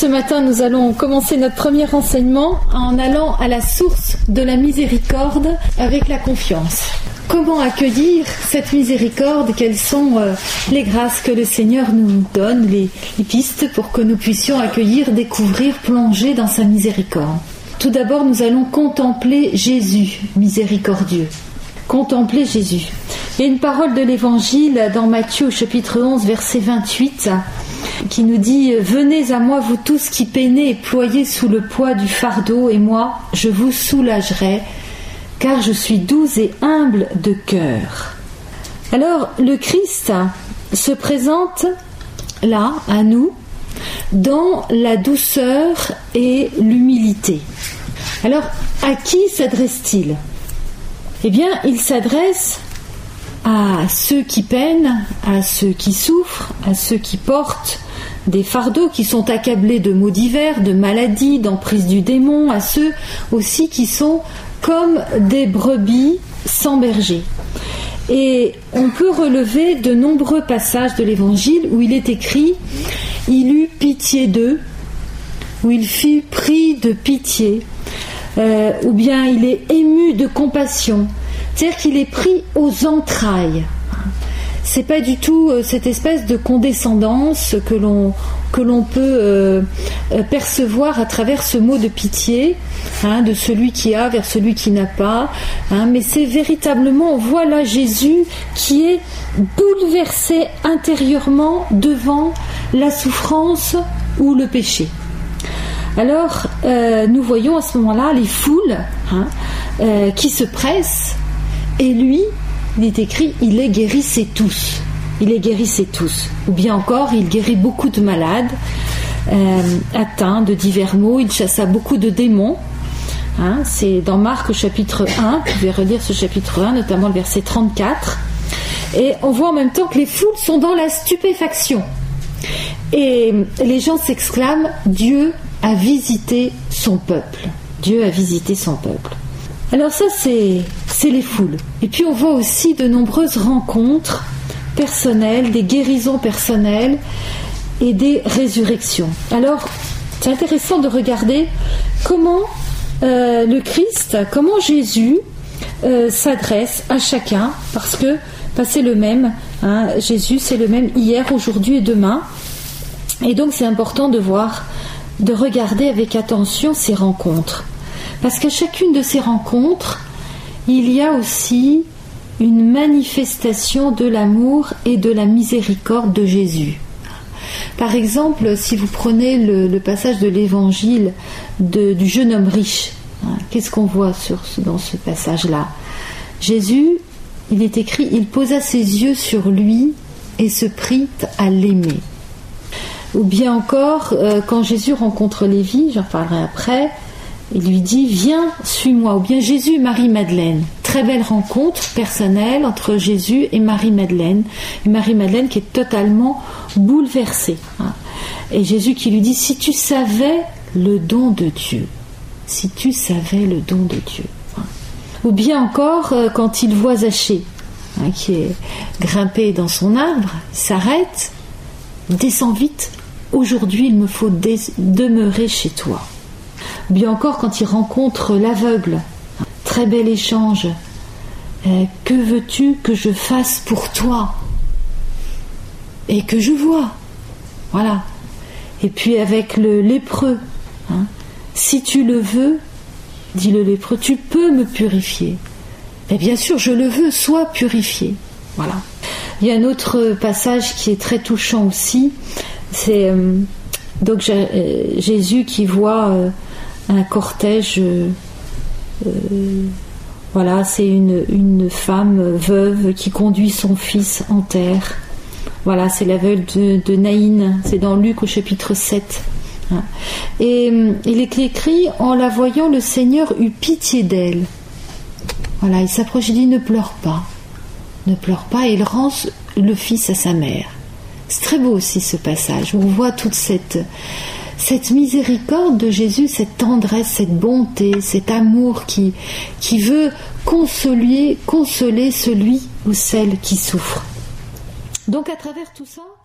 ce matin, nous allons commencer notre premier enseignement en allant à la source de la miséricorde avec la confiance. Comment accueillir cette miséricorde? Quelles sont les grâces que le Seigneur nous donne, les pistes pour que nous puissions accueillir, découvrir, plonger dans sa miséricorde? Tout d'abord, nous allons contempler Jésus, miséricordieux. Contempler Jésus. Il y a une parole de l'Évangile dans Matthieu au chapitre 11, verset 28, qui nous dit « Venez à moi, vous tous qui peinez et ployez sous le poids du fardeau, et moi, je vous soulagerai, car je suis doux et humble de cœur. » Alors, le Christ se présente là, à nous, dans la douceur et l'humilité. Alors, à qui s'adresse-t-il? Eh bien, il s'adresse à ceux qui peinent, à ceux qui souffrent, à ceux qui portent des fardeaux, qui sont accablés de maux divers, de maladies, d'emprise du démon, à ceux aussi qui sont comme des brebis sans berger. Et on peut relever de nombreux passages de l'Évangile où il est écrit « Il eut pitié d'eux », où il fut pris de pitié, ou bien il est ému de compassion, c'est-à-dire qu'il est pris aux entrailles. C'est pas du tout cette espèce de condescendance que l'on peut percevoir à travers ce mot de pitié, de celui qui a vers celui qui n'a pas, mais c'est véritablement, on voit là Jésus qui est bouleversé intérieurement devant la souffrance ou le péché. Alors, nous voyons à ce moment-là les foules qui se pressent, et lui, il est écrit, il les guérissait tous. Il les guérissait tous. Ou bien encore, il guérit beaucoup de malades, atteints de divers maux, il chassa beaucoup de démons. C'est dans Marc au chapitre 1, vous pouvez relire ce chapitre 1, notamment le verset 34. Et on voit en même temps que les foules sont dans la stupéfaction. Et les gens s'exclament, Dieu a visité son peuple. Dieu a visité son peuple. Alors ça, c'est les foules. Et puis on voit aussi de nombreuses rencontres personnelles, des guérisons personnelles et des résurrections. Alors, c'est intéressant de regarder comment le Christ, comment Jésus s'adresse à chacun, parce que c'est le même. Jésus, c'est le même hier, aujourd'hui et demain. Et donc, c'est important de voir, de regarder avec attention ces rencontres. Parce qu'à chacune de ces rencontres, il y a aussi une manifestation de l'amour et de la miséricorde de Jésus. Par exemple, si vous prenez le passage de l'Évangile du jeune homme riche, qu'est-ce qu'on voit dans ce passage-là? Jésus, il est écrit, il posa ses yeux sur lui et se prit à l'aimer. Ou bien encore, quand Jésus rencontre Lévi, j'en parlerai après, il lui dit « Viens, suis-moi ». Ou bien Jésus et Marie-Madeleine. Très belle rencontre personnelle entre Jésus et Marie-Madeleine. Et Marie-Madeleine qui est totalement bouleversée. Et Jésus qui lui dit « Si tu savais le don de Dieu. Si tu savais le don de Dieu. » Ou bien encore, quand il voit Zachée, qui est grimpé dans son arbre, il s'arrête, descend vite. Aujourd'hui, il me faut demeurer chez toi. Bien encore quand il rencontre l'aveugle, très bel échange. Que veux-tu que je fasse pour toi et que je vois? Voilà. Et puis avec le lépreux, si tu le veux, dit le lépreux, tu peux me purifier. Et bien sûr, je le veux, sois purifié. Voilà. Il y a un autre passage qui est très touchant aussi. C'est donc Jésus qui voit un cortège, voilà, c'est une femme veuve qui conduit son fils en terre. Voilà, c'est l'aveugle de Naïn, c'est dans Luc au chapitre 7. Et il est écrit, en la voyant, le Seigneur eut pitié d'elle. Voilà, il s'approche et dit, ne pleure pas, et il rend le fils à sa mère. C'est très beau aussi ce passage, où on voit toute cette miséricorde de Jésus, cette tendresse, cette bonté, cet amour qui veut consoler celui ou celle qui souffre. Donc à travers tout ça,